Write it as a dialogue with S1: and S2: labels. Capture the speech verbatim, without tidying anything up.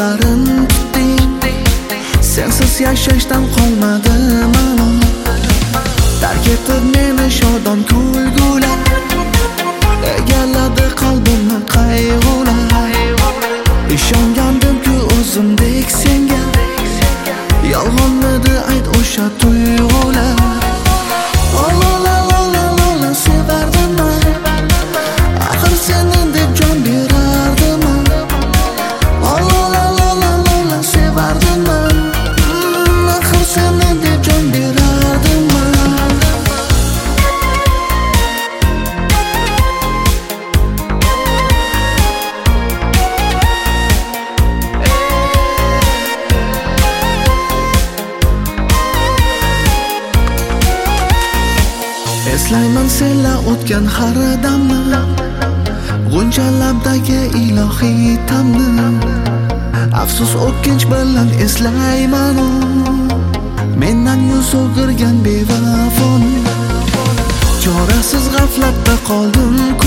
S1: qo'llarin tutding. Sensiz yashashdan qolmadi ma'lum. Tark etib meni shodon kulgular, egalladi qalbimni qayg'ular. Ishongandim-ku o'zimdek senga, yolg'onmidi ayt o'sha tuyg'ular. Ola-la-la-la-la sevardim men, axir seni deb jon berardim men. Ola-la-la-la-la sevardim men, axir seni deb jon berardim men. Eslayman senla o'tgan har damni, g'uncha labdagi ilohiy tamni. Afsus o'kinch bilan eslayman u, mendan yuz o'girgan bevafoni. Chorasiz g'aflatda qoldim.